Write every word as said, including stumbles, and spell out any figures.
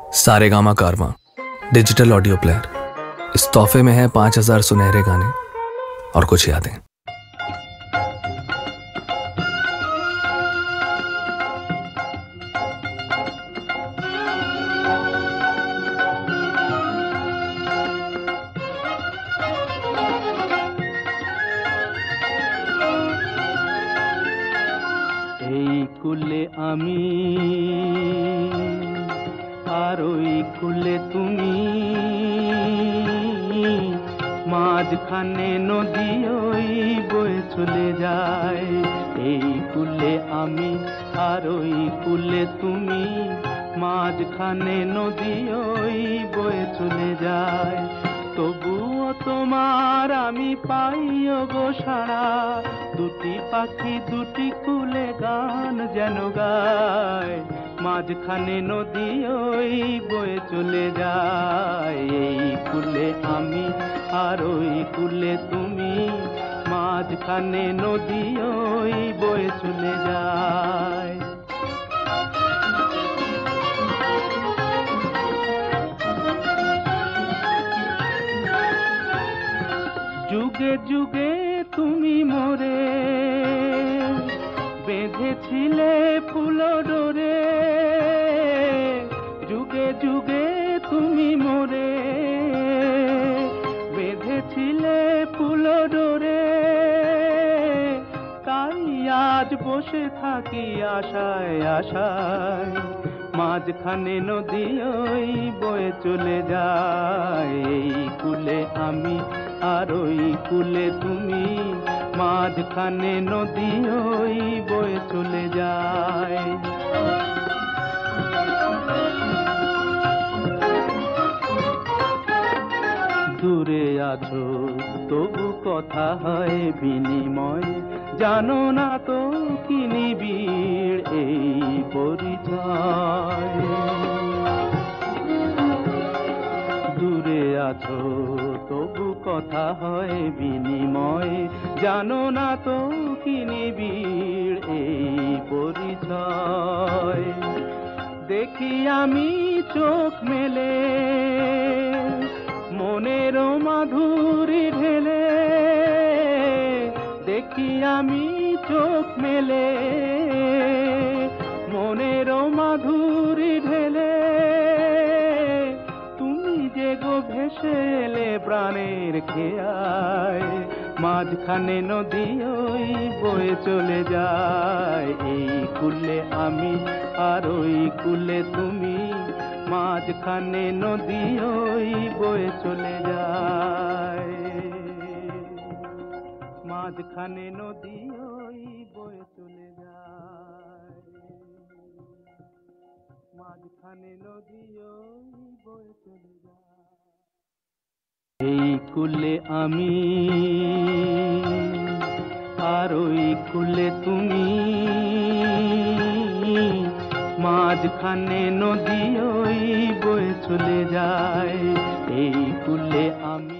सारेगामा कारवां digital audio player. इस तोहफे में है पांच हजार सुनहरे गाने और कुछ यादें। এই কুলে আমি আর ওই কুলে তুমি, মাঝখানে নদী ওই বয়ে চলে যায়। এই কুলে আমি আর ওই কুলে তুমি, মাঝখানে নদী ওই বয়ে চলে যায়। তবুও তোমার আমি পাইও গো সাড়া, দুটি পাখি দুটি কুলে গান যেন গায়। মাঝখানে নদী ওই বয়ে চলে যায়। এই কুলে আমি আর ওই কুলে তুমি, মাঝখানে নদী ওই বয়ে চলে যায়। যুগে যুগে তুমি মোরে বেঁধেছিলে ফুল ডোরে, যুগে যুগে তুমি মোরে বেঁধেছিলে ফুল ডোরে। তাই আজ বসে থাকি আশায় আশায়, মাঝখানে নদী ওই বয়ে চলে যায়। এই কুলে আমি আর ওই কুলে তুমি, মাঝখানে নদী ওই বয়ে চলে যায়। দূরে আছো তবু কথা হয় বিনিময়, জানো না তো কি নিবিড় এই পরিচয়। দূরে আছো তবু কথা হয় বিনিময়, জানো না তো কি নিবিড় এই পরিচয়। দেখি আমি চোখ মেলে মনের মাধুরী ঢেলে, দেখি আমি চোখ মেলে মনের মাধুরী ঢেলে। তুমি যে গো ভেসে এলে প্রাণের খেয়ায়, মাঝখানে নদী ওই বয়ে চলে যায়। এই কুলে আমি আর ওই কুলে তুমি, মাঝখানে নদী ওই বয়ে চলে যায়। মাঝখানে নদী ওই বয়ে চলে যায়। মাঝখানে নদী ওই বয়ে চলে যায়। এই কুলে আমি আর ওই কুলে তুমি, মাঝখানে নদী ওই বয়ে চলে যায়। এই কুলে আমি